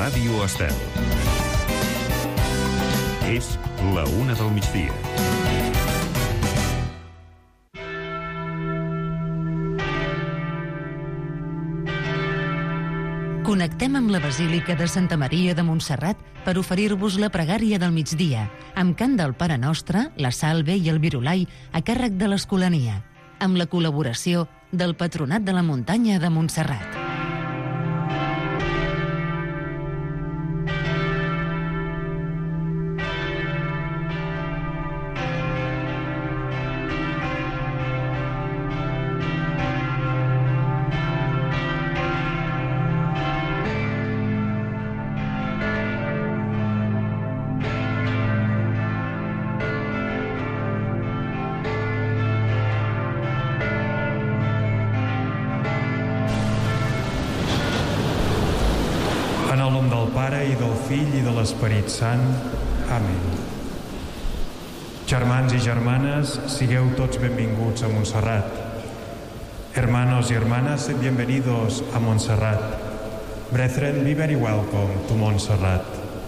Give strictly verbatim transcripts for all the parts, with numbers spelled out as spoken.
Ràdio Estel. És la una del migdia. Connectem amb la Basílica de Santa Maria de Montserrat per oferir-vos la pregària del migdia, amb cant del Pare Nostre, la Salve i el Virolai a càrrec de l'Escolania, amb la col·laboració del Patronat de la Muntanya de Montserrat. Fill i de l'Esperit Sant. Amén. Germans i germanes, sigueu tots benvinguts a Montserrat. Hermanos y hermanas, sed bienvenidos a Montserrat. Brethren, be very welcome to Montserrat.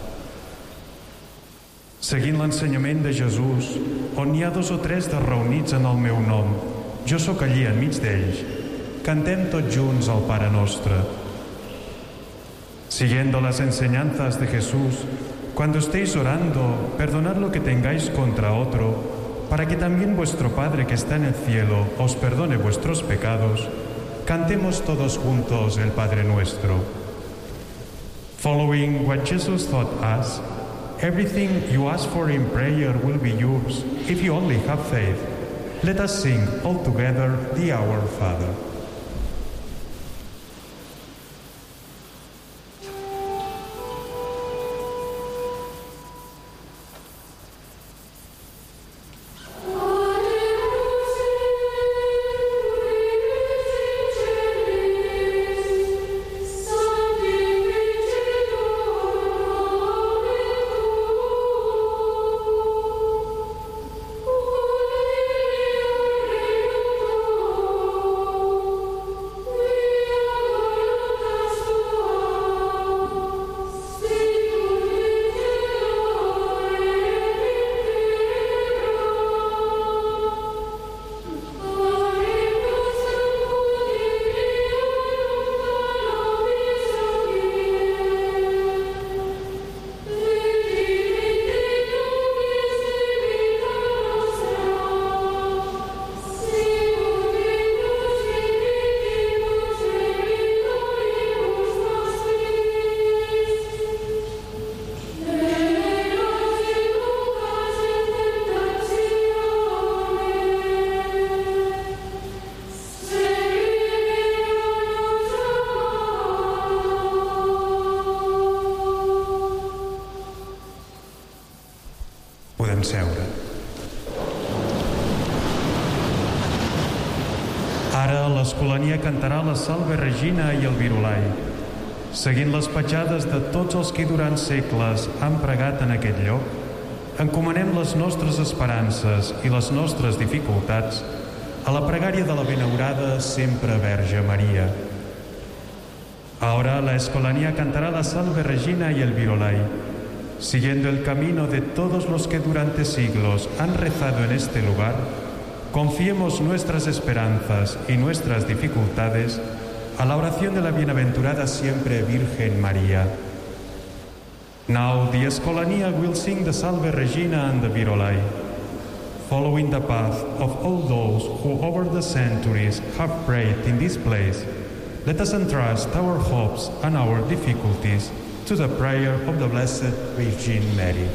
Seguint l'ensenyament de Jesús, on hi ha dos o tres de reunits en el meu nom, jo sóc allí enmig d'ells. Cantem tots junts el Pare Nostre. Siguiendo las enseñanzas de Jesús, cuando estéis orando, perdonad lo que tengáis contra otro, para que también vuestro Padre que está en el cielo os perdone vuestros pecados. Cantemos todos juntos el Padre Nuestro. Following what Jesus taught us, everything you ask for in prayer will be yours, if you only have faith. Let us sing all together the Our Father. Seure. Ara l'Escolania cantarà la Salve Regina i el Virolai, seguint les petjades de tots els que durant segles han pregat en aquest lloc. Encomanem les nostres esperances i les nostres dificultats a la pregària de la benaurada sempre Verge Maria. Ahora la Escolania cantará la Salve Regina y el Virolai, siguiendo el camino de todos los que durante siglos han rezado en este lugar. Confiemos nuestras esperanzas y nuestras dificultades a la oración de la bienaventurada siempre Virgen María. Now the Escolania will sing the Salve Regina and the Virolai, following the path of all those who over the centuries have prayed in this place. Let us entrust our hopes and our difficulties to the prayer of the Blessed Virgin Mary.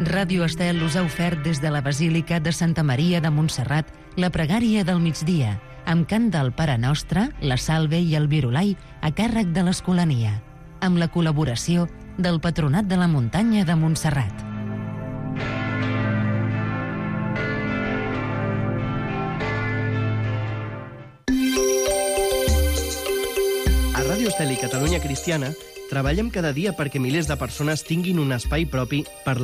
Ràdio Estel us ha ofert des de la Basílica de Santa Maria de Montserrat la pregària del migdia, amb cant del Pare Nostre, la Salve i el Virolai a càrrec de l'Escolania, amb la col·laboració del Patronat de la Muntanya de Montserrat. A Ràdio Estel i Catalunya Cristiana treballem cada dia perquè milers de persones tinguin un espai propi per